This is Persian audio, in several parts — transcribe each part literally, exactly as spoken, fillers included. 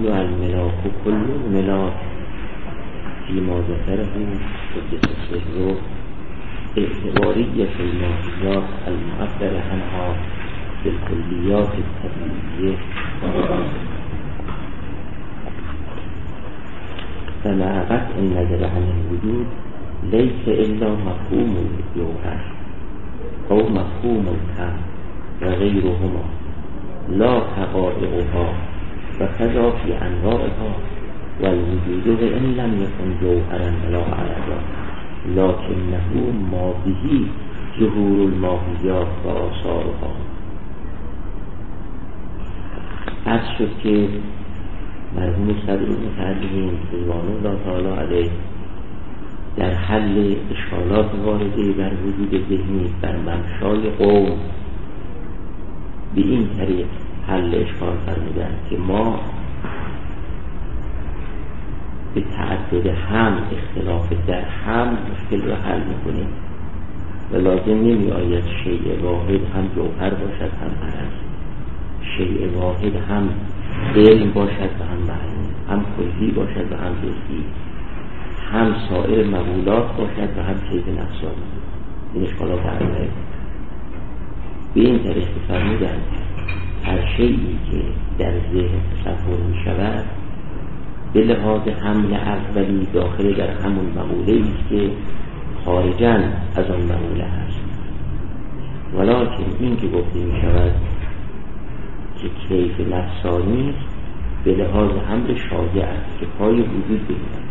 ایو الملاک و کل ملاک فیما ذکره قدس سره اعتباریت الماهیات المعبر عنها بالکلیات الطبیعیه و مع قطع النظر عن الوجود لیس الا مفهوم الجوهر او مفهوم الکم و غیرهما لا حقائقها و کذا فی انواعها و الوجود و ان لم یکن جوهرا ولا عرضا لکنه ما به ظهور الماهیات و آثارها. عرض شد که مرحوم صدر متعلقین رضوان الله تعالی علیه در حل اشکالات وارده بر وجود ذهنی بر ممشای قوم به این طریق حل اشکال فرمودن که ما به تعدد هم اختلاف در هم مشکل را حل میکنیم و لازم نمی آید شیء واحد هم جوهر باشد هم عرض، شیء واحد هم علم باشد و هم معنی، هم کلی باشد و هم جزئی، هم سایر مقولات باشد و هم چیز نفسانی. این اشکالات عرضه به این طریق فرمودن هر شیئی که در ذهن تصور می شود به لحاظ حمل اولی داخل در همون مقوله است که خارجاً از آن مقوله هست، ولیکن این که گفته می شود که کیف نفسانی است به لحاظ حمل شایع است که پای وجود بگیرد.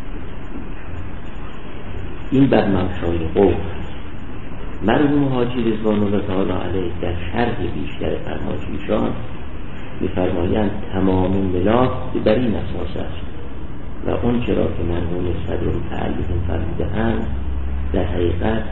این بر ممشای قوم است. مرحوم حاجی رضوان الله تعالی علیه در شرح بیشتر فرمایششان می‌فرمایند تمام ملاک بر این اساس است و اون چرا که مرحوم صدر متعلقین فرموده‌اند در حقیقت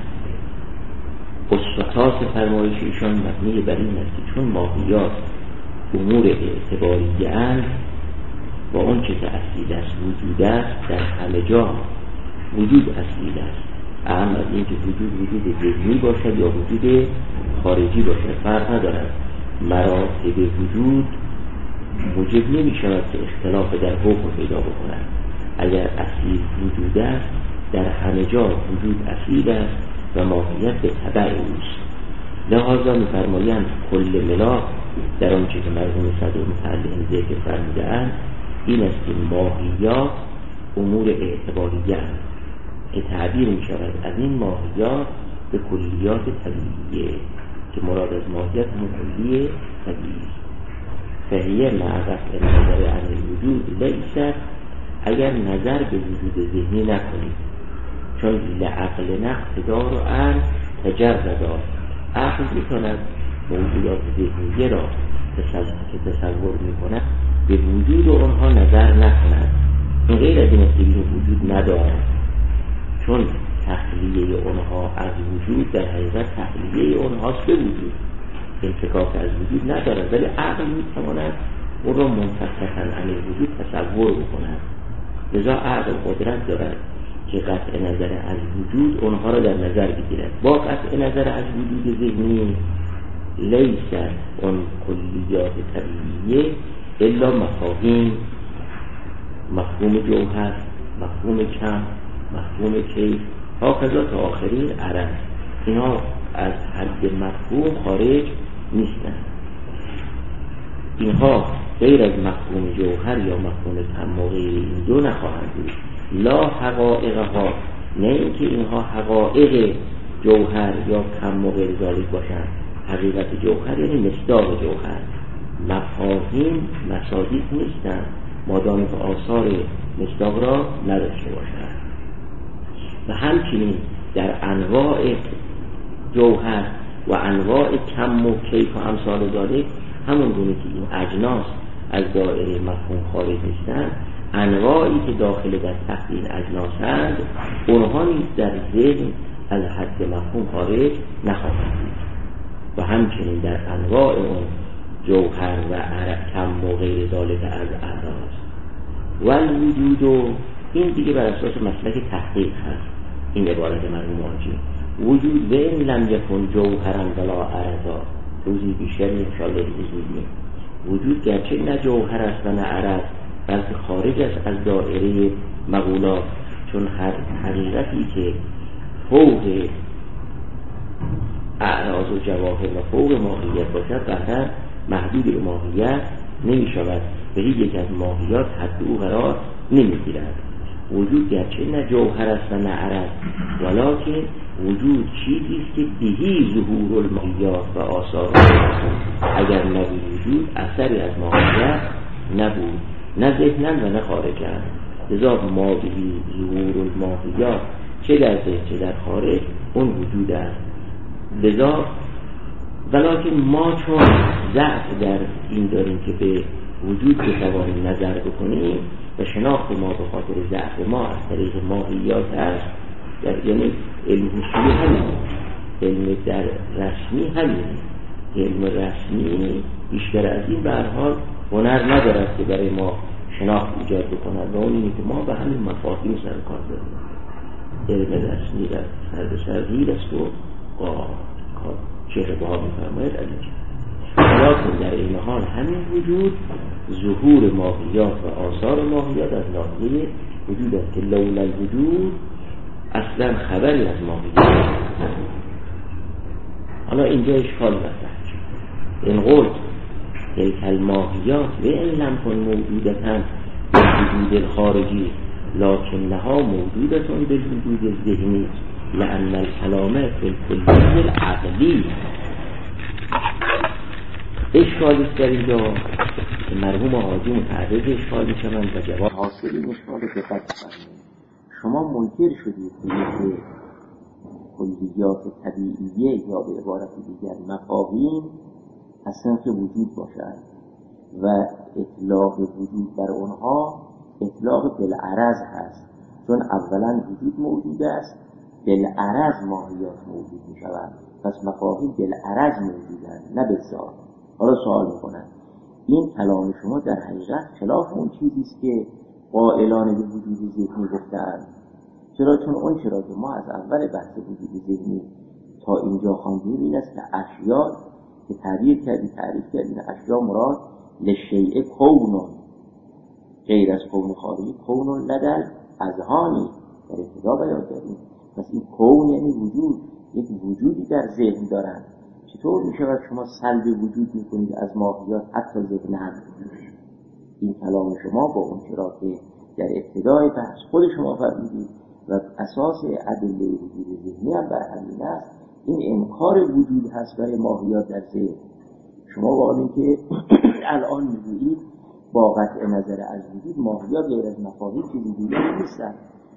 اساس فرمایششان مبنی بر این است که چون ماهیات امور اعتباریه اند و اون چه که اصیل است وجود است در همه جا وجود اصیل است، اهم از این که وجود وجود ذهنی باشد یا وجود خارجی باشد فرق ندارد. مراتب وجود موجب نمی شود که اختلاف در حکم پیدا بکند. اگر اصیل وجود است در همه جا وجود اصیل است و ماهیت به تبع اوست. لذا می‌فرمایند کل ملاک در آنچه که مرحوم صدر متعلقین ذکر فرموده‌اند این است که ماهیات امور اعتباریه اند که تعبیر می شود از این ماهیات به کلیات طبیعیه که مراد از ماهیت هم کلیه طبیعی. فهیه معرف نظر عن الوجود لیست اگر نظر به وجود ذهنی نکنید، چون لعقل نقصدار و عقل تجردا عقل می کند موجودات ذهنیه را که تصور می کند به وجود آنها نظر نکند. این غیر از این است که وجود ندارد، چون تخلیه اونها از وجود در حقیقت تخلیه اونهاست به وجود، انفکاک از وجود ندارد، ولی عقل میتواند اون را منفکتا عن وجود تصور بکند. لذا عقل قدرت دارد که قطع نظر از وجود اونها را در نظر بگیرد. با قطع نظر از وجود ذهنی لیست اون کلیات طبیعیه الا مفاهیم، مفهوم جوهر، مفهوم کم، مفهوم کیف، هاکذا تا آخرین عرض. اینا از حد مفهوم خارج نیستند. اینها غیر از مفهوم جوهر یا مفهوم کم و غیر این دو نخواهند بود. لا حقائقها، نه اینکه اینها حقایق جوهر یا کم و غیر ذالک باشند. حقیقت جوهر یعنی مصداق جوهر. مفاهیم مصادیق نیستند مادام که آثار مصداق را نداشته باشند. و همچنین در انواع جوهر و انواع کم و کیف و امثال ذالک همون گونه که این اجناس از دایره مفهوم خارج نیستند، انواعی که داخل در تحت این اجناس هستند اونها نیز در ذهن از حد مفهوم خارج نخواهند بود. و همچنین در انواع اون جوهر و کم و غیر ذالک از اعراض و الوجود، و این دیگه بر اساس مسلک تحقیق هست. این عبارت مرحوم حاجی وجود و این لم یکن جوهرا ولا عرضا، روزی بیشتر انشاءالله بزرگیم وجود گرچه نه جوهر است و نه عرض، بلکه خارج است از دائره مقولات، چون هر حقیقتی که فوق اعراض و جواهر و فوق ماهیت باشد قطعا محدود به ماهیت نمی شود، به هیچ یک از ماهیات حد او قرار نمی گیرد. وجود گرچه نه جوهر است و نه عرض، ولکن وجود چیزی است که بهی ظهور الماهیات و آثار اگر نبود وجود اثری از ماهیت نبود، نه ذهنن و نه خارجن. لذا ما بهی ظهور الماهیات چه در ذهن چه در خارج اون وجود است. لذا ولکن ما چون ضعف در این داریم که به وجود بتوانیم نظر بکنیم و شناخت ما به خاطر ضعف ما از طریق ماهیات است، یعنی علم حصولی همین، علم در رسمی همین، علم رسمی بیشتر از این به هر حال هنر ندارد که برای ما شناخت ایجاد بکند و اون اینه که ما به همین مفاهیم سر کار داریم. علم رسمی در سر به سر هیر است و چهره بها میفرماید از این لیکن در این حال همین وجود ظهور ماهیات و آثار ماهیات از ناحیه وجود است که لولا الوجود اصلا خبری از ماهیات نبود. حالا اینجا اشکال مطرح شد. این قلت تلک الماهیات و این لم کن موجودتن بالوجود الخارجی لکنها موجودتون بالوجود الذهنی لأن الکلام فی الکلی العقلی. اشکالی است در اینجا که مرحوم حاجی متعرض اشکال میشوند و جواب حاصل این اشکال رو دقت فرمایید. شما منکر شدید که کلیات طبیعیه یا به عبارت دیگر مفاهیم از صنف وجود باشد و اطلاق وجود بر آنها اطلاق بالعرض هست، چون اولا وجود موجود است، بالعرض ماهیات موجود می شود، پس مفاهیم بالعرض موجودند نه بالذات. حالا سوال میکنن این کلام شما در حقیقت خلاف اون چیزی است که قائلان به وجود ذهنی گفتند. چرا؟ چون اون چرا که ما از اول بحث وجود ذهنی تا اینجا خواندیم این است که اشیاء که تعبیر کردی تعریف کردی اشیاء مراد لشیء کون غیر از کون خارجی، کون لدل اذهانی در ابتدا بیان کردیم. پس این کون یعنی وجود، یک وجودی در ذهن دارند. چطور می شود شما سلب وجود می کنید از ماهیات حتی ذهن هم؟ این کلام شما با اون چرا که در ابتدای بحث خود شما فرمودید و اساس ادله وجود ذهنی هم بر همین است، این انکار وجود هست برای ماهیات در ذهن. شما با این که الان میگویید با قطع نظر از وجود ماهیات غیر از مفاهیم که وجود نیستند.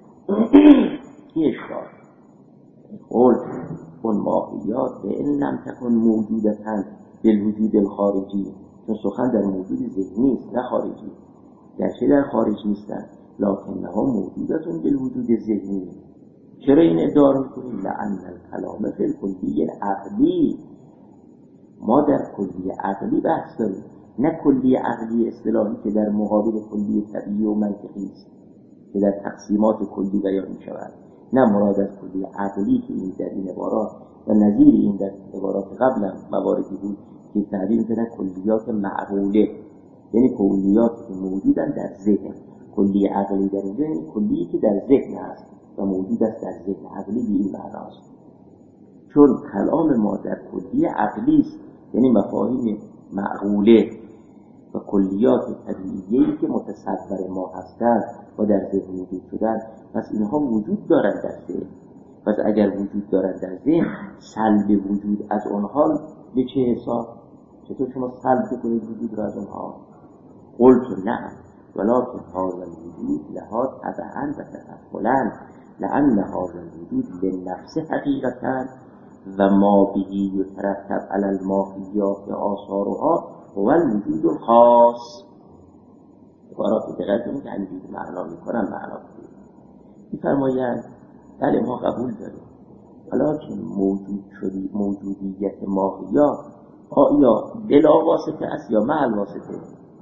این اشکال قول اون ماهیات به این لم تکن موجودتن بالوجود الخارجی، چون سخن در موجود ذهنی است نه خارجی، گرچه در خارج نیستند لکنها موجودتون بالوجود ذهنی. چرا این ادعا رو کنیم؟ لأن الکلام فی الکلی عقلی، ما در کلی عقلی بحث داریم، نه کلی عقلی اصطلاحی که در مقابل کلی طبیعی و منطقی است که در تقسیمات کلی بیان می شود، نه مراد از کلی عقلی که این در این عبارات و نظیر این در عبارات قبل هم مواردی بود که تعبیر کنن کلیات معقوله، یعنی کلیات که موجودن در ذهن. کلی عقلی در اینجا یعنی کلی که در ذهن هست و موجود است در ذهن. عقلی به این معناست، چون کلام ما در کلی عقلی است، یعنی مفاهیم معقوله و کلیات طبیعیه‌ای که متصور ما هستند و در ذهن وجود شدن، پس اینها وجود دارند در ذهن. پس اگر وجود دارند در ذهن، سلب وجود از آنها به چه حساب؟ چطور شما سلب کنید وجود را از آنها؟ قلت نه ولکن هذا الوجود لها تبعا و تفضلا لأن هذا الوجود لنفس حقیقتا و ما بهی یترتب علی الماهیات آثارها هو الوجود الخاص. عبارات دقیق کنید که همینجوری معنا میکنم معنا کنید. میفرمایند بله ما قبول داریم، ولکن موجود شدی موجودیت ماهیات آیا بلا واسطه است یا مع واسطه؟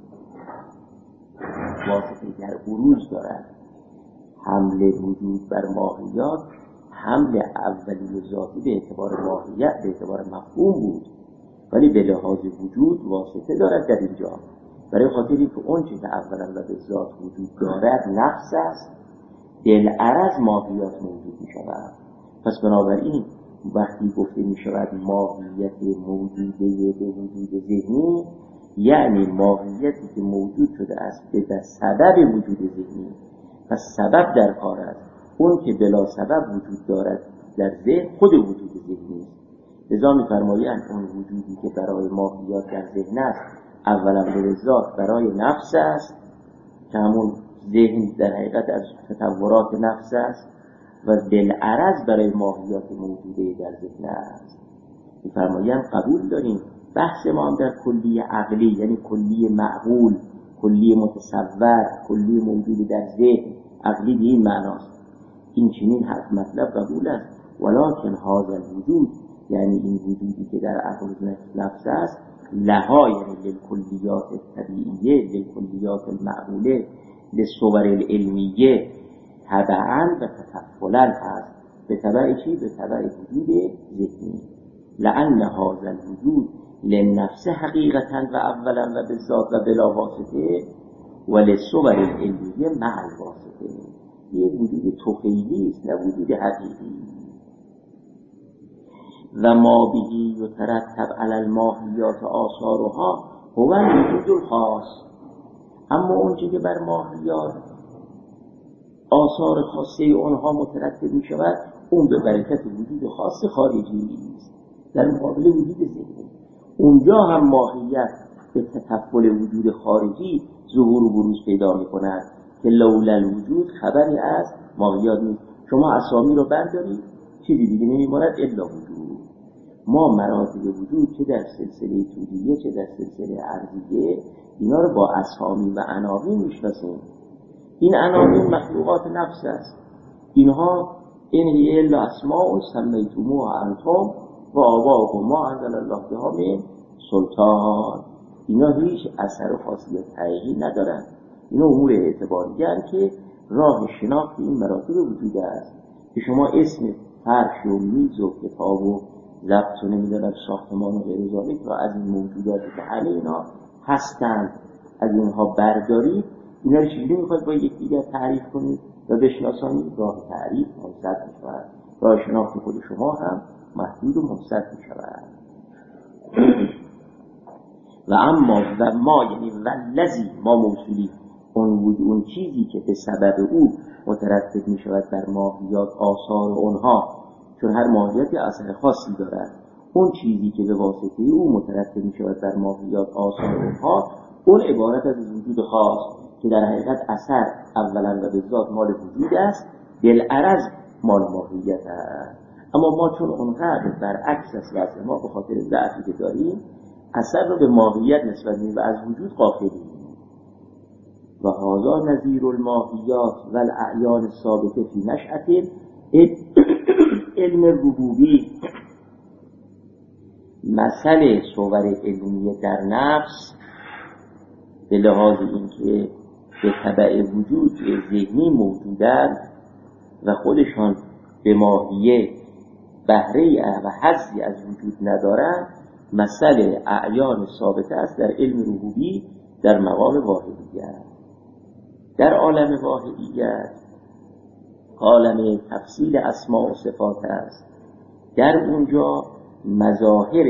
واسطه در بروز دارد. حمل وجود بر ماهیات حمل اولی ذاتی به اعتبار ماهیت به اعتبار مفهوم بود، ولی به لحاظ وجود واسطه دارد در اینجا. برای خاطری که اون چیز اولا و به ذات وجود دارد نفس است، بالعرض ماهیات موجود می شود. پس بنابراین وقتی گفته می شود ماهیت موجوده به وجود ذهنی، یعنی ماهیتی که موجود شده است به سبب وجود ذهنی. پس سبب در کار است. اون که بلا سبب وجود دارد در ذهن خود وجود ذهنی است. لذا می فرمایند اون وجودی که برای ماهیات در ذهن است اولا به ذات برای نفس است که همون ذهن در حقیقت از تطورات نفس است و بالعرض برای ماهیات موجوده در ذهن است. می فرمایند قبول داریم بحث ما هم در کلیه عقلی، یعنی کلیه معقول، کلیه متصور، کلیه موجود در ذهن عقلی به این معناست. این چنین حرف مطلب قبول است، ولکن هذا الوجود، یعنی این وجودی که در عقل نفس است، لها یعنی للکلیات طبیعیه، للکلیات المعقوله، للصور العلمیه تبعا و تکفلا هست. به تبع چی؟ به تبع وجود ذهنی. لأن هذا الوجود للنفس حقیقتا و اولا و بالذات و بلا واسطه و للصور العلمیه مع الواسطه. یه وجود تخیلی است، نه وجود حقیقی. و ما بهی یترتب علی الماهیات آثارها هو الوجود الخاص. اما اونچه که بر ماهیات آثار خاصه اونها مترتب می شود، اون به برکت وجود خاص خارجی است در مقابل وجود ذهنی. اونجا هم ماهیت به تطفل وجود خارجی ظهور و بروز پیدا می کند که لولا الوجود خبری از ماهیات نیست. شما اسامی رو بردارید چیزی دیگه نمیماند الا وجود. ما مراتب وجود چه در سلسله طولیه چه در سلسله عرضیه اینا رو با اسامی و عناوین میشناسیم. این عناوین مخلوقات نفس است. اینها این هی الا اسماء سمیتموها انتم و آباؤکم ما انزل الله بها من سلطان. اینا هیچ اثر و خاصیت حقیقی ندارن. اینا امور اعتباریه که راه شناخت این مراتب وجود است که شما اسم فرش و میز و کتاب و ضبط و نمیدونم ساختمان و غیر ذالک را از این موجوداتی که همه اینا هستند از اینها بردارید. اینا رو چجوری میخواد با یکدیگر تعریف کنید و بشناسانید؟ راه تعریف منصد میشود، راه شناخت خود شما هم محدود و منصد میشود. و اما و ما یعنی والذی ما موصولی اون وجود، اون چیزی که به سبب او مترتب می شود بر ماهیات آثار اونها، چون هر ماهیتی اثر خاصی دارد، اون چیزی که به واسطه او مترتب می شود بر ماهیات آثار اونها، اون عبارت از وجود خاص که در حقیقت اثر اولا و به ذات مال وجود است، بالعرض مال ماهیت است. اما ما چون اونقدر برعکس است واسه ما به خاطر ضعفی که داریم اثر رو به ماهیت نسبت میدیم و از وجود غافلیم. و هذا نظیر الماهیات و الاعیان ثابته فی نشأت علم ربوبی. مثل صور علمیه در نفس به لحاظ اینکه به تبع وجود ذهنی موجودند و خودشان به ماهیه بهره و حظی از وجود ندارند، مثل اعیان ثابته است در علم ربوبی در مقام واحدیت. در عالم واحدیت عالم تفصیل اسماء و صفات است. در اونجا مظاهر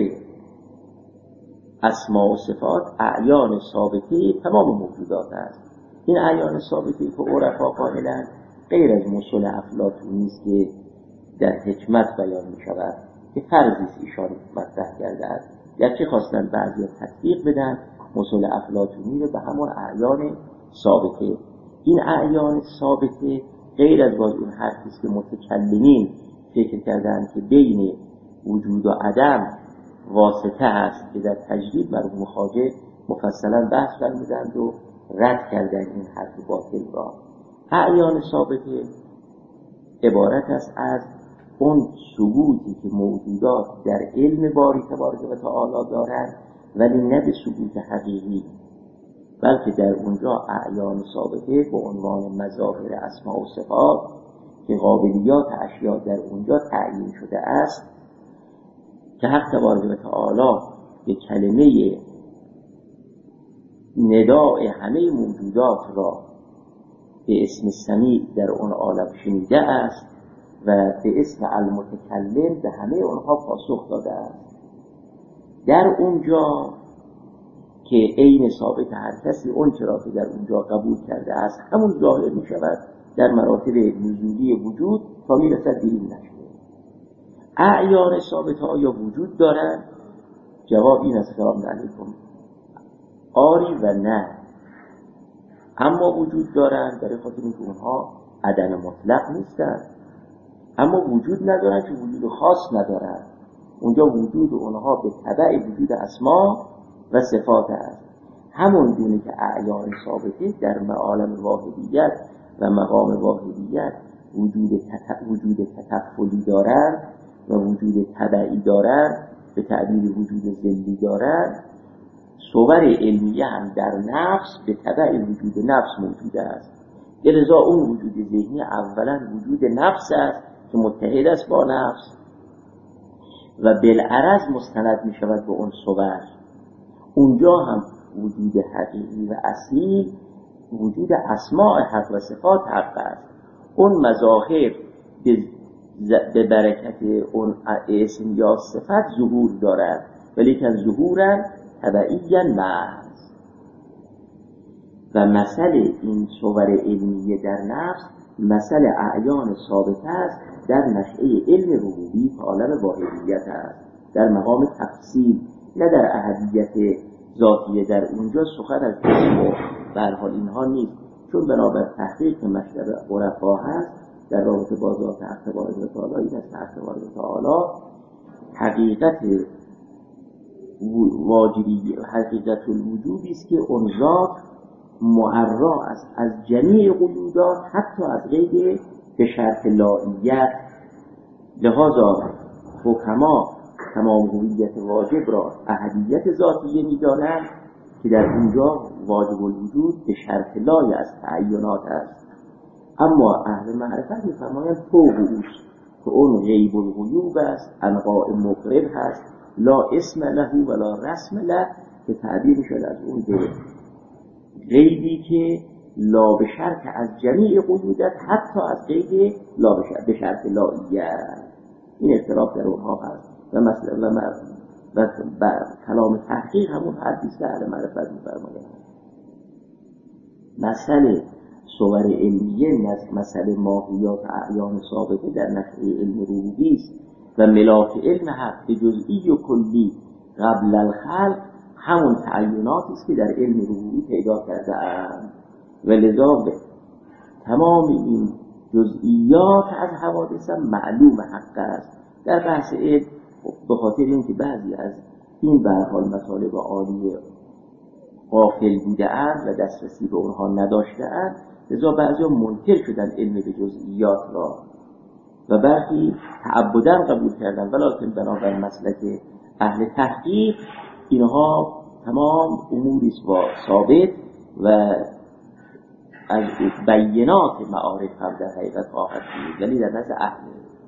اسماء و صفات اعیان ثابته تمام موجودات است. این اعیان ثابته که عرفا قائلند غیر از مصول افلاطونی است که در حکمت بیان می شود که فرضی است ایشان مطرح کرده است، گرچه خواستن بعضی تطبیق بدن مصول افلاطونی رو به همون اعیان ثابته. این اعیان ثابته غیر از باز اون حرفی است که متکلمین فکر کردند که بین وجود و عدم واسطه است که در تجدید مرحوم خواجه مفصلا بحث فرمودند و رد کردن این حرف باطل را. اعیان ثابته عبارت است از اون ثبوتی که موجودات در علم باری تبارک و تعالی دارند، ولی نه به ثبوت حقیقی، بلکه در اونجا اعیان ثابته به عنوان مظاهر اسماء و صفات که قابلیات اشیاء در اونجا تعیین شده است که حق تبارک و تعالی به کلمه نداء همه موجودات را به اسم سمیع در اون عالم شنیده است و به اسم المتکلم به همه اونها پاسخ داده است. در اونجا که عین ثابت هر کسی اون چرا که در اونجا قبول کرده است همون ظاهر می شود در مراتب نزولی وجود تا می رسد به این نشده. اعیان ثابت آیا وجود دارند؟ جواب این است سلام علیکم آری و نه، اما وجود دارند برای خاطر اینکه اونها عدم مطلق نیستند، اما وجود ندارند که وجود خاص ندارند. اونجا وجود اونها به تبع وجود اسما و صفات است. همون گونه که اعیان ثابته در عالم واحدیت و مقام واحدیت وجود تت... وجود تطفلی دارند و وجود تبعی دارند، به تعبیر وجود ذلی دارند، صور علمیه هم در نفس به تبع وجود نفس موجود است. لذا اون وجود ذهنی اولا وجود نفس است که متحد است با نفس و بالعرض مستند می شود به اون صور. اونجا هم وجود حقیقی و اصیل وجود اسماء حق و صفات حق است. اون مظاهر به برکت اون اسم یا صفت ظهور دارد، ولی که ظهورا تبعیاً محض. و مسئله این صور علمیه در نفس مسئله اعیان ثابت است در نشأه علم ربوبی که عالم واحدیت است، در مقام تفصیل نه در احدیت ذاتیه. در اونجا سخن از اسم و به هر حال اینها نیست، چون بنابر تحقیق مشرب عرفا هست در رابطه با ذات حق تبارک و تعالی. این است حق تبارک و تعالی حقیقت واجبی، حقیقت الوجودی است که اون ذات معرا است از جمیع قیودات حتی از قید به شرط لائیت. لذا حکما تمام هویت واجب را احدیت ذاتیه می‌دانند که در اونجا واجب الوجود به شرط لای از تعینات است. اما اهل معرفت می‌فرمایند فوق اوست که اون غیب الغیوب است، انقاء مقرب هست، لا اسم له ولا رسم له، که تعبیر می‌شود از اون به غیبی که لا به شرط از جمیع قیودت حتی از غیب لا به شرط لائیت. این اختلاف در اونها هست و مثلا و, و, و کلام تحقیق همون حدیث که اهل معرفت می‌فرمایند. مسئله صور علمیه مسئله ماهیات اعیان ثابته در نشأه علم ربوبی است و ملاک علم حق به جزئی و کلی قبل الخلق همون تعیناتی است که در علم ربوبی پیدا کرده اند. و لذا تمام این جزئیات از حوادث معلوم حق است. در بحث علم به خاطر اینکه بعضی از این به هر حال مطالب عالی غافل بوده اند و دسترسی به اونها نداشته اند، لذا بعضی منکر شدن علم به جزئیات را و برخی تعبداً قبول کردن، ولیکن بنابر مسلک اهل تحقیق اینها تمام اموری است ثابت و از بینات معارف هم در حقیقت خواهد بود، ولی در نزد اهل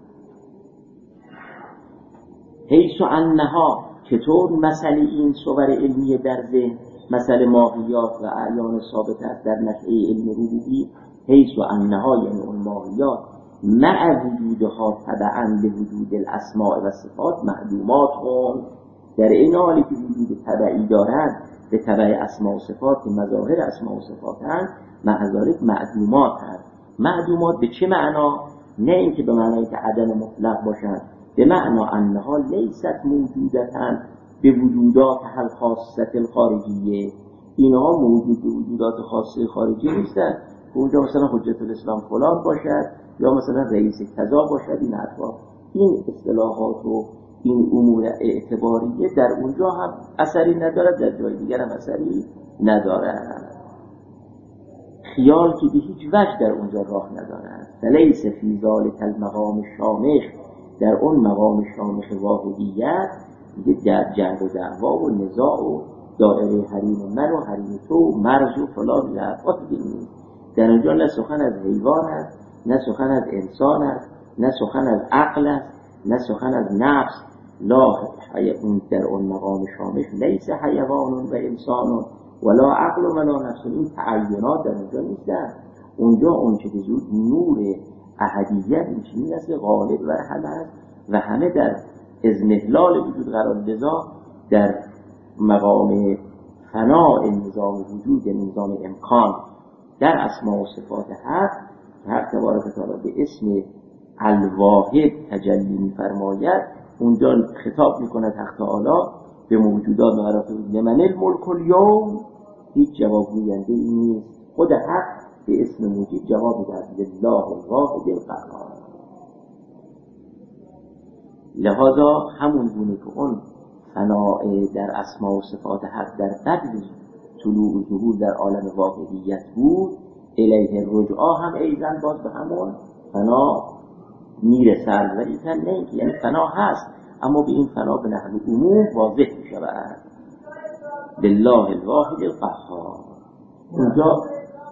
حیث انها چطور مسئله این صور علمیه در ذهن مسئله ماهیات و اعیان ثابت است در نشأه علم ربوبی، حیث انها یعنی اون ماهیات مع وجودها تبعاً به وجود الاسماء و صفات معلومات هم در این حالی که وجود تبعی دارند به تبع اسماء و صفات که مظاهر اسماء و صفات هستند، مع ذلک معلومات هست. معلومات به چه معنا؟ نه اینکه به معنای که عدم مطلق باشند، به معنا انها لیست موجودتن به وجودات هل خاصت الخارجیه. اینها موجود به وجودات خاصه خارجی نیستند که اونجا مثلا حجت الاسلام فلان باشد یا مثلا رئیس کذا باشد. این حرفا، این اصطلاحات و این امور اعتباریه در اونجا هم اثری ندارد، در جای دیگر هم اثری ندارد. خیال که به هیچ وجه در اونجا راه ندارد. فلیس فی ذلک المقام شامخ، در اون مقام شامخ واحدیت دیگه در جنگ و دعوا و نزاع و دائره حریم من و حریم تو مرز و فلان لحظات دیگه نیست. در اونجا نه سخن از حیوان است، نه سخن از انسان است، نه سخن از عقل است، نه سخن از نفس. لا اون در اون مقام شامخ لیس حیوان و انسان ولا عقل ولا نفس. این تعینات در اونجا نیستن. اونجا اون چه که زود نور احدیت این چیزی است که غالب بر همه است و همه در اذنحلال وجود قرار. لذا در مقام فناء نظام وجود، نظام امکان در اسماء و صفات حق، حق تبارک و تعالی به اسم الواحد تجلی می‌فرماید. اونجا خطاب می‌کند حق تعالی به موجودات معرفت لمن الملک الیوم، هیچ جواب گوینده ای نیست. خود حق به اسم موجود جواب می‌دهد لله الواحد القهار. لذا همون گونه که اون فناء در اسماء و صفات حق در قبل طلوع و ظهور در عالم واقعیت بود، الیه الرجعا هم ایضا باز به همون فنا میرسند. ولی کن نه اینکه یعنی فنا هست، اما به این فنا به نحو عموم واضح میشود لله الواحد القهار. اونجا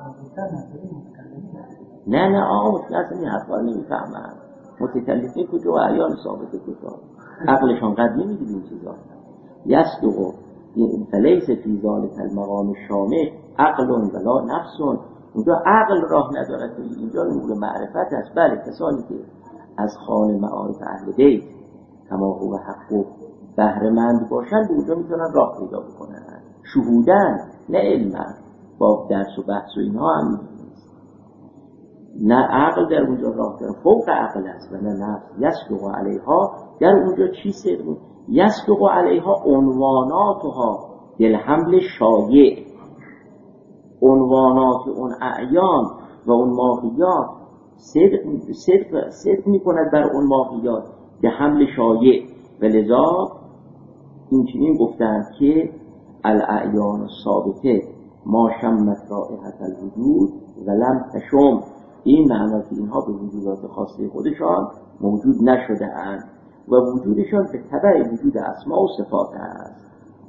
نه نه آقا متکلم این حرفا نمیفهمن. متکلفین کجا و اعیان ثابت کجا؟ عقلشان قد نمیگید این چیزا. یصدق فلیس فی ذلک المقام الشامل عقل ولا نفس. اونجا عقل راه ندارد. اینجا نور معرفت است. بله کسانی که از خوان معارف اهل بیت کما هو حق و بهره مند باشند به اونجا میتونن راه پیدا بکنن، شهودن نه علم با درس و بحث و اینها هم نه عقل در اونجا راه داره، فوق عقل است و نه نفس. یصدق علیها در اونجا چی صدق؟ یصدق علیها عنواناتها دلحمل شایع، عنوانات اون اعیان و اون ماهیات صدق صدق صدق میکند بر اون ماهیات به حمل شایع. و لذا این چنین گفتند که الاعیان الثابته ما شمت رائحة الوجود ولم تشم، این معنی که اینها به وجودات خاصه خودشان موجود نشده اند و وجودشان به تبع وجود اسماء و صفات است.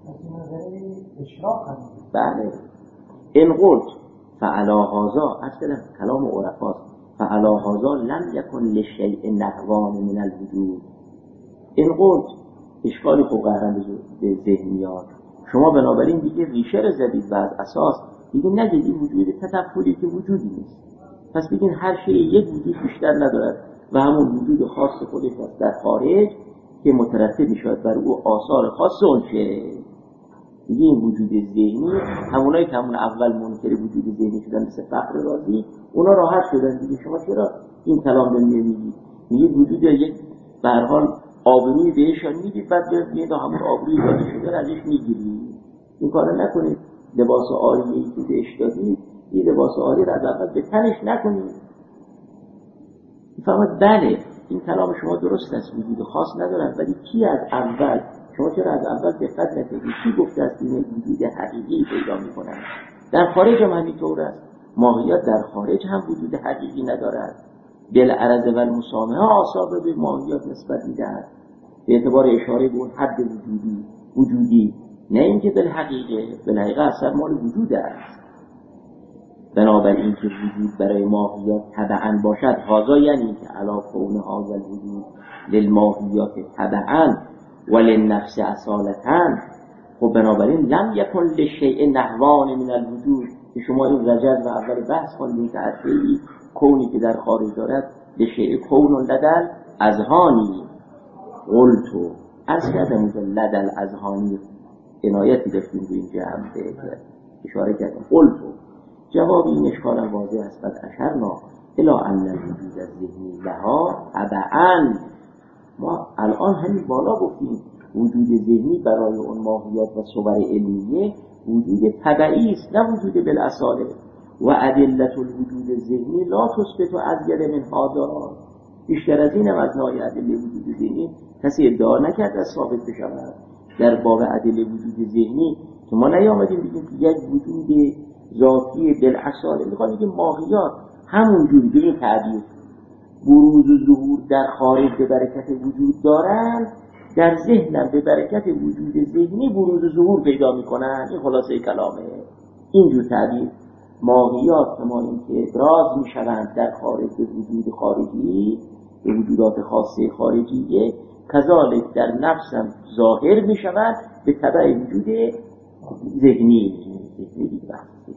بله. ان قلت فعلا هذا، اصلا کلام عرفاست، فعلا هذا لم یکن لشیء نحوان من الوجود. ان قلت اشکالی خوب قهرن به ذهنیات شما، بنابراین دیگه ریشه رو زدید و از اساس دیگه نگید این وجود تطفلی که وجودی نیست. پس بگین هر شی یک وجود بیشتر ندارد و همون وجود خاص خودش است در خارج که مترتب میشود بر او آثار خاص اون چه. دیگه این وجود ذهنی، همونایی که همون اول منکر وجود ذهنی شدن مثل فقر رازی، اونا راحت شدن دیگه. شما چرا این کلام رو میگید؟ میگید وجود یک به هر حال آبروی بهشان میگید، بعد میاد همون آبروی داده شده ازش میگیرید. این کارو نکنید. لباس عاریه‌ای که بهش دادید، این لباس عاری رو از اول به تنش نکنید. میفهمید؟ بله این کلام شما درست است، وجود خاص ندارد، ولی کی از اول، شما چرا از اول دقت نکردید کی گفته است این وجود حقیقی پیدا میکنند؟ در خارج هم همینطور است. ماهیات در خارج هم وجود حقیقی ندارد. بالعرض و المسامحه آثار به ماهیات نسبت میدهد به اعتبار اشاره به اون حد وجودی وجودی نه اینکه بالحقیقه. بالحقیقه اثر مال وجود است. بنابراین که وجود برای ماهیات تبعا باشد، هذا یعنی که علا کون هذا الوجود للماهیات تبعا وللنفس اصالتا. خب بنابراین لم یکن لشیء نحوان من الوجود که شما این رجز و اول بحث خوندید که اصلی کونی که در خارج دارد لشیء کون لدل اذهانی. قلتو از کردم لدل اذهانی عنایتی داشتیم به این جمع به اشاره کردم. قلتو جواب این اشکال واضح است. بعد اشرنا الی ان الوجود الذهنی لها تبعا. ما الان همین بالا گفتیم وجود ذهنی برای اون ماهیات و صور علمیه وجود تبعی است نه وجود بالاصاله. و ادلت الوجود الذهنی لا تثبت ازید من هذا. بیشتر از این هم از نوع ادله وجود ذهنی کسی ادعا نکرد از ثابت بشود. در باب ادله وجود ذهنی که ما نیامدیم بگیم که یک وجود ذاتی بالاصاله، میخوام بگیم ماهیات همون جوری به این تعبیر بروز و ظهور در خارج به برکت وجود دارن، در ذهنم به برکت وجود ذهنی بروز و ظهور پیدا میکنن. این خلاصه کلامه. اینجور تعبیر ماهیات که ما این که ابراز میشوند در خارج به وجود خارجی، به وجودات خاصه خارجیه، کذالک در نفسم ظاهر میشوند به تبع وجود ذهنی. ذهنی دیگه بحث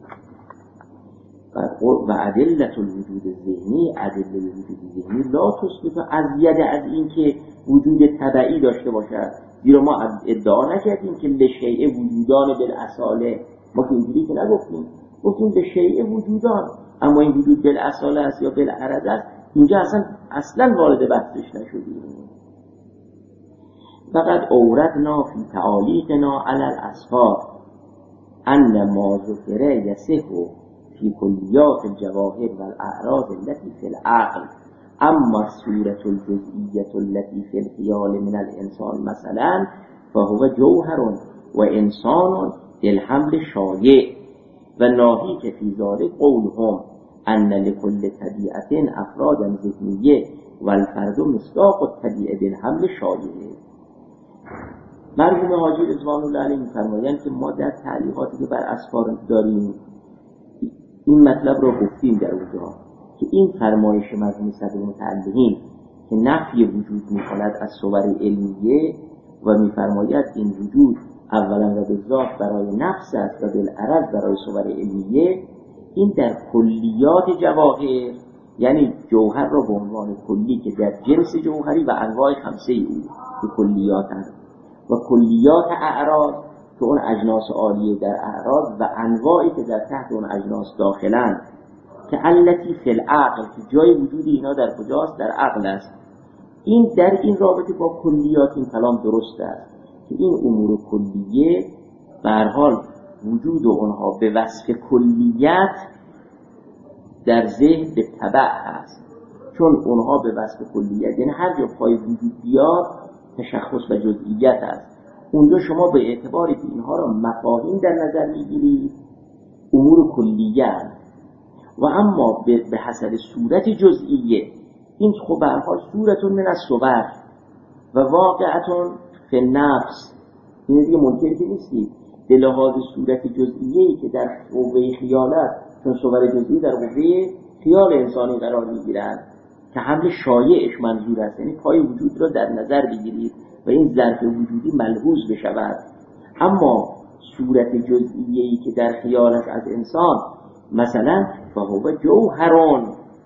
و ادلت الوجود ذهنی، ادله وجود ذهنی لا تثبت ازید از این که وجود تبعی داشته باشد. زیرا ما ادعا نکردیم که لشیء وجودان بالاصاله، ما که اینجوری که نگفتیم، گفتیم لشیء وجودان، اما این وجود بالاصاله است یا بالعرض است اینجا اصلا اصلا وارد بحثش نشدیم. فقط اوردنا فی تعالیقنا علی الاسفار ان ما ذکر یصح فی کلیات الجواهر والاعراض التي فی العقل، اما الصورة الجزئیة التي فی الخیال من الانسان مثلا فهو جوهر و انسان للحمل شایع و ناهیک فی ذلک قولهم ان لكل طبیعت افرادا ذهنیه و الفرد مصداق الطبیعه بالحمل شایع. مرحوم حاجی رضوان الله علیه می‌فرمایند که ما در تعلیقاتی که بر اسفار داریم این مطلب را گفتیم در اونجا که این فرمایش مرحوم صدر متعلقین که نفی وجود می‌کند از صور علمیه و می‌فرماید این وجود اولا و به ذات برای نفس است و بالعرض برای صور علمیه، این در کلیات جواهر، یعنی جوهر را به عنوان کلی که در جنس جوهری و انواع خمسه او که کلیات هست و کلیات اعراض که اون اجناس عالیه در اعراض و انواعی که در تحت اون اجناس داخلند که التی فی العقل که جای وجود اینا در کجاست؟ در عقل است. این در این رابطه با کلیات این کلام درست است که این امور کلیه به هر حال وجود اونها به وصف کلیت در ذهن به تبع هست، چون اونها به وصف کلیت یعنی هر جا پای وجود بیاد تشخص و جزئیت است. اونجا شما به اعتباری که اینها را مفاهیم در نظر میگیرید امور کلیه و اما به حسب صورت جزئیه این خب به هر حال صورتون من از صور و واقعتون فی النفس، این دیگه منکر که نیستید به لحاظ صورت جزئیه‌ای که در قوه خیالت، چون صور جزئی در قوه خیال انسانی قرار میگیرند که حمل شایعش منظور است، یعنی پای وجود را در نظر بگیرید و این ظرف وجودی ملحوظ بشود. اما صورت جزئیه‌ای که در خیال است از انسان مثلا فهو جوهرون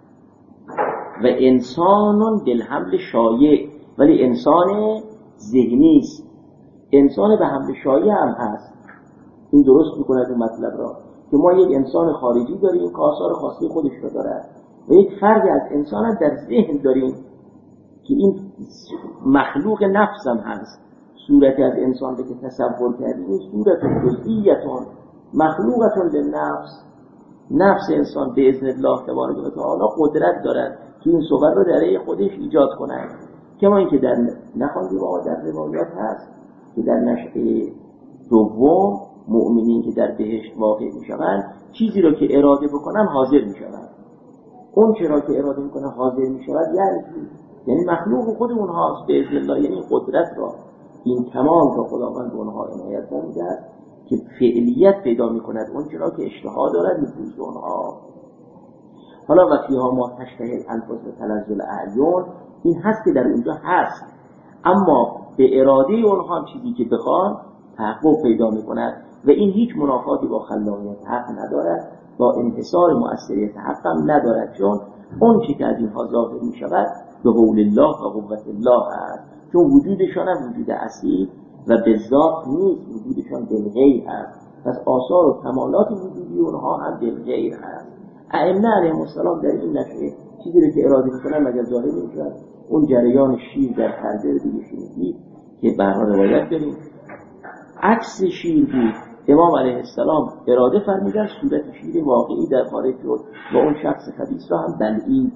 و انسانون بالحمل شایع، ولی انسان ذهنی است، انسان به حمل شایع هم هست. این درست میکنه این مطلب را که ما یک انسان خارجی داریم که آثار خاصی خودش رو داره و یک فرد از انسان در ذهن داریم که این مخلوق نفس هم هست. صورتی از انسان که تصور کردیم این صورت جزئیتون مخلوقتون للنفس، نفس انسان به اذن الله تبارک و تعالی قدرت دارد که این صور رو در خودش ایجاد کنند. کما اینکه در نخواندیم آقا در روایات هست که در نشأه دوم مؤمنین که در بهشت واقع میشوند چیزی رو که اراده بکنن حاضر میشوند. اون چرا که اراده میکنه حاضر میشود یعنی یعنی مخلوق خود اونهاست به اذن الله، یعنی قدرت را این کمال را خداوند به اونها عنایت نمی‌دهد که فعلیت پیدا میکند اون چرا که اشتها دارد نفوذ اونها. حالا و فیها ما تشتهی الانفس و تلذ الاعیون، این هست که در اونجا هست، اما به اراده اونها چیزی که بخوان تحقق پیدا میکند و این هیچ منافاتی با خلاقیت حق ندارد، با انحصار مؤثریت حق هم ندارد، چون اون چی که از اینها ظاهر میشود به قول الله و قوت الله هست، چون وجودشان هم وجود اصیل و به ذات نیست، وجودشان بالغیر هست، پس آثار و کمالات وجودی اونها هم بالغیر هست. ائمه علیهم السلام در این نشأه چیزی رو که اراده میکنن مگر ظاهر نمیشود. اون جریان شیر در پرده دیگه شنیدید که برها روایت داریم عکس شیر بود، امام علیه السلام اراده فرمودن صورت شیر واقعی در خارج شد و اون شخص خبیث را هم بلعید،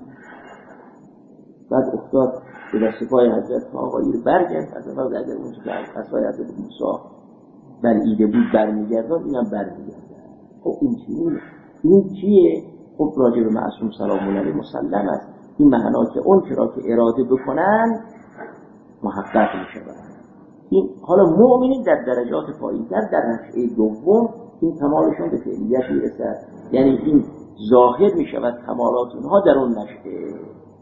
بعد افتاد به دست پای حضرت آقایی رو برگرد از اول اگر اون که از پسای حضرت موسی بلعیده بود برمیگردن اینم برمیگردن. خب این چیه؟ این چیه؟ خب راجع به معصوم سلام الله علیه مسلم است. این معنا که اون چرا که اراده بکنن محقق میشود. این حالا مؤمنین در درجات پایین‌تر در نشأه دوم این کمالشون به فعلیت میرسد، یعنی این ظاهر میشود کمالات اونها در اون نشأه.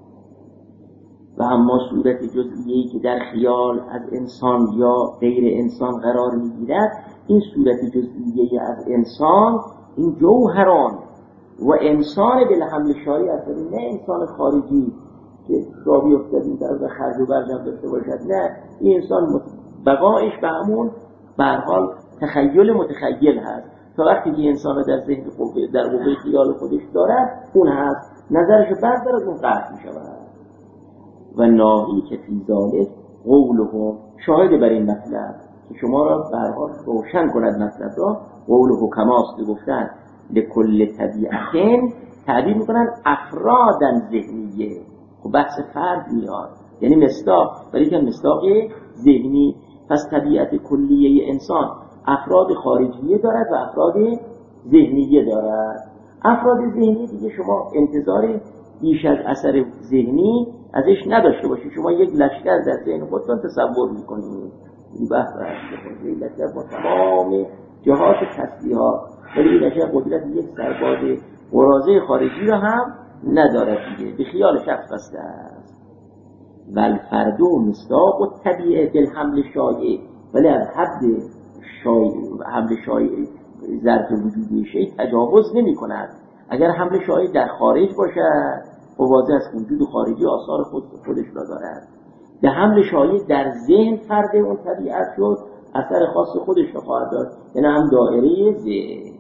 و اما صورت جزئیه‌ای که در خیال از انسان یا غیر انسان قرار میگیرد، این صورت جزئیه از انسان، این جوهران و انسان بالحمل شایع است، نه انسان خارجی که راوی افتاد این طرف خرج و برجم داشته باشد، نه این انسان بقایش به همون به هر حال تخیل متخیل هست. تا وقتی که انسان در ذهن قوه در قوه خیال خودش دارد اون هست، نظرش بردار از اون قطع می شود. و ناهی که فی ذالک قولهم، شاهد بر این مطلب که شما را به هر حال روشن کند مطلب را، قوله کماست گفتن لکل طبیعتین تعبیر میکنن افرادن ذهنیه. خب بحث فرد میاد یعنی مصداق، ولی که مصداق ذهنی. پس طبیعت کلیه انسان افراد خارجیه دارد و افراد ذهنیه دارد. افراد ذهنی دیگه شما انتظار بیش از اثر ذهنی ازش نداشته باشید. شما یک لشکر در ذهن خودتون تصور میکنید، این بحث هست، یک لشکر با تمام جهات تسلیحات، ولی این لشکر قدرت یک سرباز قراضه خارجی را هم ندارد دیگه، به خیال شخص بسته است. والفرد مصداق و طبیعه بالحمل شایع، ولی از حد شایع حمل شایع ظرف وجودی شیء تجاوز نمی کند. اگر حمل شایع در خارج باشد و واضح است وجود خارجی آثار خود خودش را دارد. به حمل شایع در ذهن فرد اون طبیعت شد، اثر خاص خودش را خواهد داشت، یعنی هم دائره ذهن.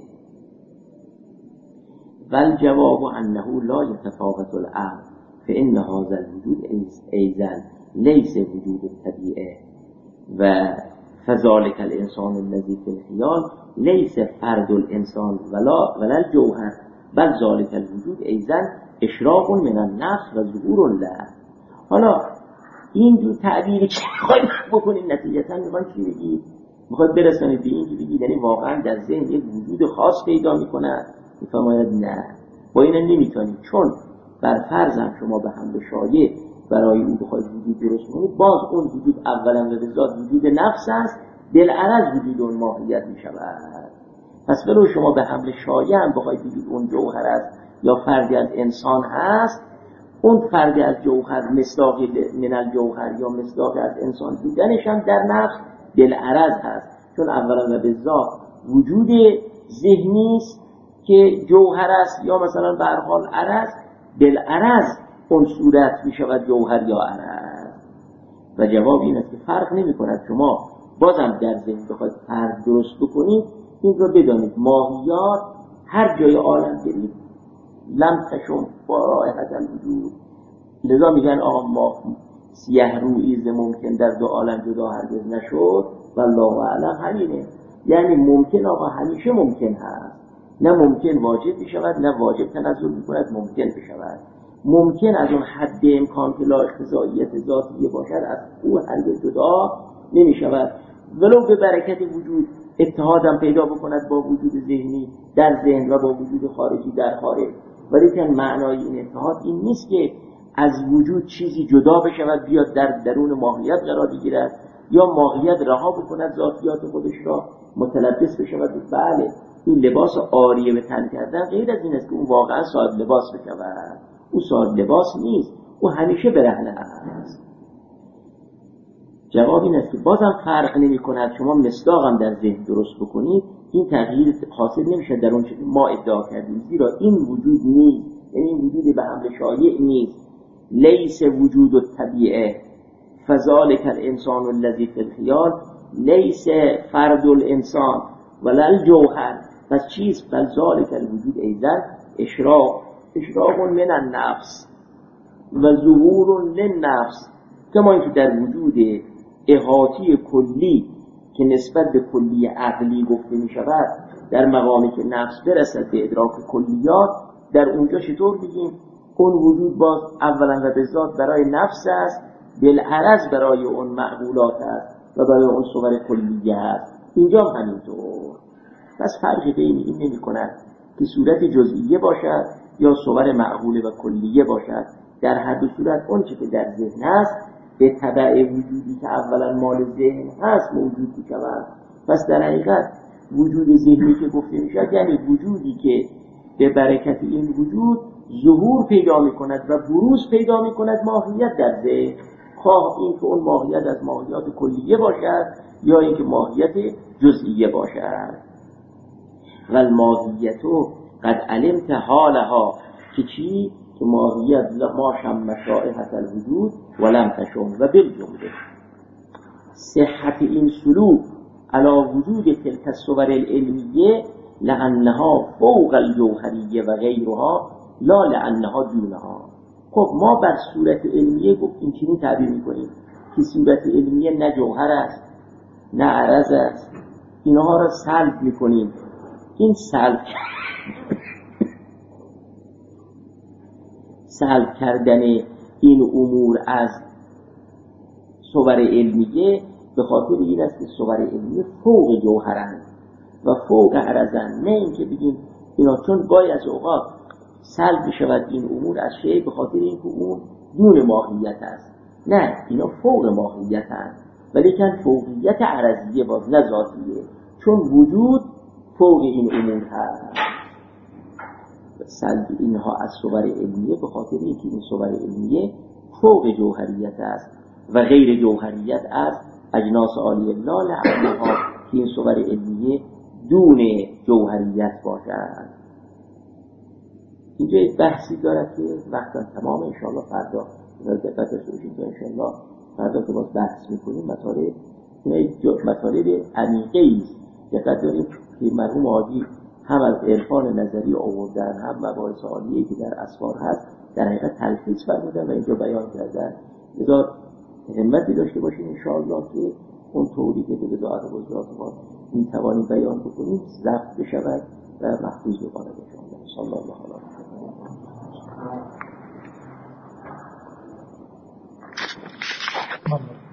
والجواب انه لا يتفاوت العقل فإن هذا الوجود أيضا ليس وجود الطبيعة و فذلك الإنسان الذي في الخيال ليس فرد الإنسان ولا ولا الجوهر بل ذلك الوجود أيضا اشراق من النفس و ظهور له. حالا این دو تعبیری که میخواید بکنید نتیجتا میخواید چی بگید؟ میخواید برسانید به این که بگید یعنی واقعا در ذهن یک وجود خاص پیدا میکند؟ میفرماید نه، با این نمیتونید، چون بر فرضم شما به حمل شایع برای اون بخواید وجود درست کنید، باز اون وجود اولا و به ذات وجود نفس است، بالعرض وجود اون ماهیت می شود. پس ولو شما به حمل شایع هم بخواید وجود اون جوهر است یا فردی از انسان هست، اون فردی از جوهر مصداق من الجوهر یا مصداق از انسان بودنش هم در نفس بالعرض هست، چون اولا و به ذات وجود ذهنی است که جوهر است یا مثلا به هر حال عرض، بالعرض اون صورت می شود جوهر یا عرض. و جواب این است که فرق نمی کند شما بازم در ذهن بخواید فرق درست بکنید، این رو بدانید ماهیات هر جای عالم برید لم تشم با رائحت الوجود. لذا میگن آقا ما سیه رویز ممکن در دو عالم جدا هرگز نشد والله اعلم همینه، یعنی ممکن آقا همیشه ممکن هست، نه ممکن واجب بشود نه واجب تنزل میکند ممکن بشود. ممکن از اون حد امکان که لا اقتضاییت ذاتیه باشد از او هرگز جدا نمیشود، ولو به برکت وجود اتحادم پیدا بکند با وجود ذهنی در ذهن و با وجود خارجی در خارج. ولی که معنای این اتحاد این نیست که از وجود چیزی جدا بشود بیاد در درون ماهیت قرار بگیرد یا ماهیت رها بکند ذاتیات خودش را متلبس بشود. بله این لباس عاریه به تن کردن غیر از این است که اون واقعا صاحب لباس بشود، او صاحب لباس نیست، او همیشه برهنه است. جواب این است که بازم فرق نمی کند شما مصداقم در ذهن درست بکنید، این تغییر حاصل نمیشه در اون چیزی ما ادعا کردیم، زیرا این وجود نیست، یعنی این وجود به حمل شایع نیست. لیس وجود الطبیعه فذلک الانسان الذی فی الخیال لیس فرد الانسان ولا الجوهر. پس چیست؟ بل ذلک الوجود ایضا اشراق اشراق من النفس و ظهور للنفس، کما اینکه در وجود احاطی کلی که نسبت به کلی عقلی گفته می شود در مقامی که نفس برسد به ادراک کلیات، در اونجا چطور بگیم اون وجود باز اولا و به ذات برای نفس است، بالعرض برای اون معقولات است و برای اون صور کلیه است، اینجا هم همینطور. پس فرقی بین این نمی کند که صورت جزئیه باشد یا صور معقوله و کلیه باشد، در هر دو صورت اون چی که در ذهن است به تبع وجودی که اولا مال ذهن هست موجود می شود. پس در حقیقت وجود ذهنی که گفته می شود یعنی وجودی که به برکت این وجود ظهور پیدا می کند و بروز پیدا می کند ماهیت در ذهن، خواه این که اون ماهیت از ماهیات کلیه باشد یا اینکه ماهیت جزئیه باشد. و الماهیت قد علمت حالها، که چی؟ که ماهیت ما شم رائحة الوجود ولم تشم. و بالجمله صحت این سلوک علی وجود تلك الصور العلمیه لانها فوق الجوهریه و غیرها لا لانها دونها. خب ما بر صورت علمیه این چنین تعبیر میکنیم که صورت علمیه نه جوهر است نه عرض است، اینها را سلب میکنیم. این سلب سلب کردن این امور از صور علمیه به خاطر این است که صور علمیه فوق جوهرند و فوق عرضند. نه اینکه بگیم اینا چون گاهی از اوقات سلب شود این امور از شیء به خاطر اینکه اون دون ماهیت است. نه، اینا فوق ماهیت هست، ولی کن فوقیت عرضیه باز نه ذاتیه، چون وجود فوق این امور هست. سلب اینها از صور علمیه به خاطر اینکه این صور علمیه فوق جوهریت است و غیر جوهریت است اجناس عالی الله لعنها که این صور علمیه دون جوهریت باشد. اینجا یک بحثی دارد که وقتا تمام انشاءالله فردا دقت داشته باشید که انشاءالله فردا که باز بحث میکنیم مطالب مطالب عمیقی است. دقت داریم که مرحوم حاجی هم از عرفان نظری آوردن هم مباحث عالیه که در اسفار هست در حقیقت تلخیص فرمودن و اینجا بیان کردن. لذا همتی داشته باشیم انشاءالله که اون طوری که به وضاحت حضرات ما میتوانیم بیان بکنیم ضبط بشود و محفوظ بماند انشاءالله. صلی الله علیه و سلم.